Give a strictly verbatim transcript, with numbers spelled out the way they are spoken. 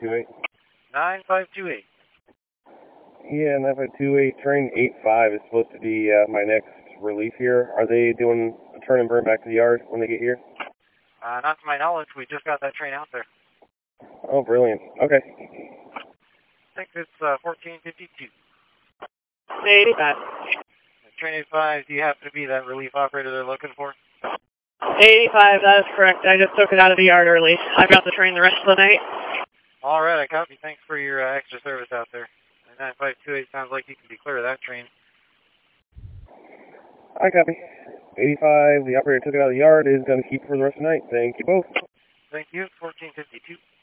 two eight. nine five two eight. Yeah, nine five two eight, train eight five is supposed to be uh, my next relief here. Are they doing a turn and burn back to the yard when they get here? Uh, not to my knowledge, we just got that train out there. Oh, brilliant. Okay. I think it's uh, fourteen fifty-two. eighty-five. Train eighty-five, do you happen to be that relief operator they're looking for? eighty-five, that is correct. I just took it out of the yard early. I've got the train the rest of the night. All right, I copy. Thanks for your uh, extra service out there. nine five two eight sounds like you can be clear of that train. I copy. eighty-five, the operator took it out of the yard, is going to keep it for the rest of the night. Thank you both. Thank you. fourteen fifty-two.